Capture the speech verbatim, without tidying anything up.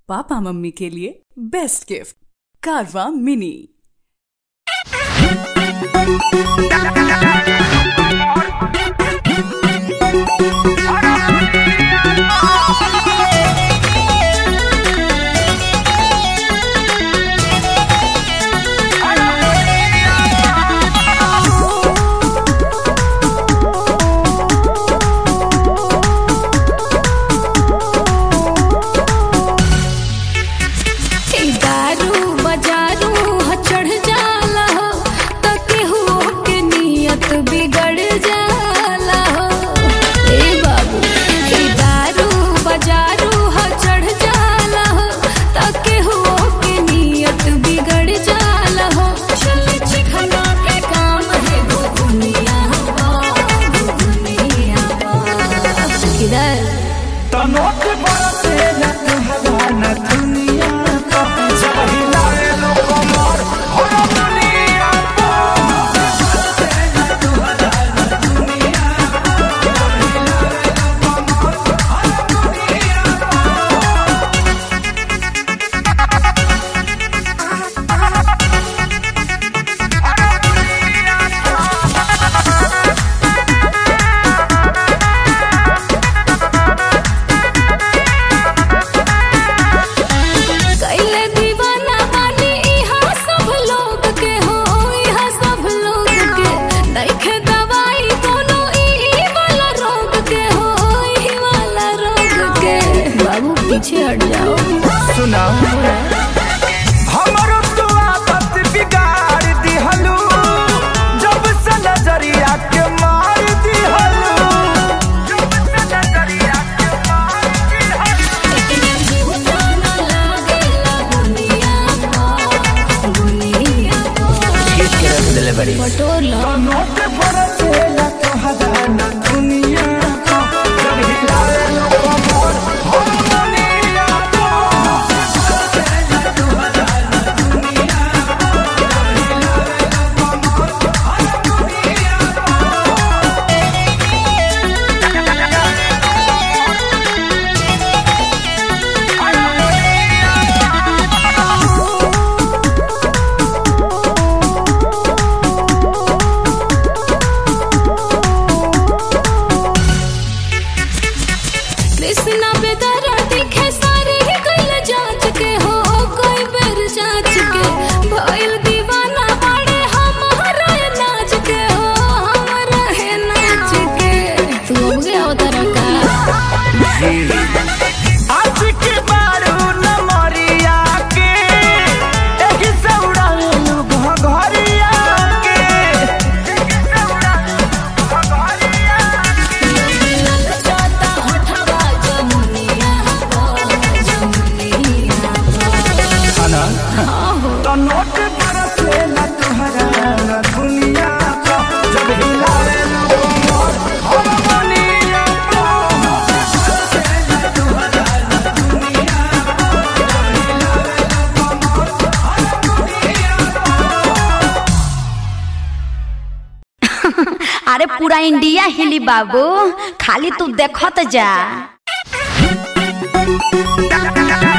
Papa mummy के लिए best gift कारवा मिनी। पीछे हट जाओ। सुना हमरो तो आदत बिगाड़ दिहलू, जब से नजरिया के मार दिहलू, जब से नजरिया के मार दिहलू। ना लागेला दुनिया को दुनिया को ठीक के रख देले बड़ी पटोला नोट बरसेला तोहरा ना दुनिया को, जब हिलाए लो कमर हम कृष्णा बेदरा दिखे सारे कइल जांच के हो, कोई बेर जांच के भइल दीवाना बड़े हमारा नाच के हो, हमारा है नाच के तू हो गया उधर का आज के बारू न मरिया के एक से उड़ालू घघरिया के, एक से उड़ालू घघरिया लग जाता हटवा जमुनिया को जमुनिया को खाना तो नोट बरसेला तोहरा ना दुनिया को, जब हिलाए लो कमर हम दुनिया को बरसेला तोहरा ना दुनिया को, जब हिलाए लो कमर हम दुनिया को। अरे पूरा इंडिया हिली बाबू, खाली तू देखत जा।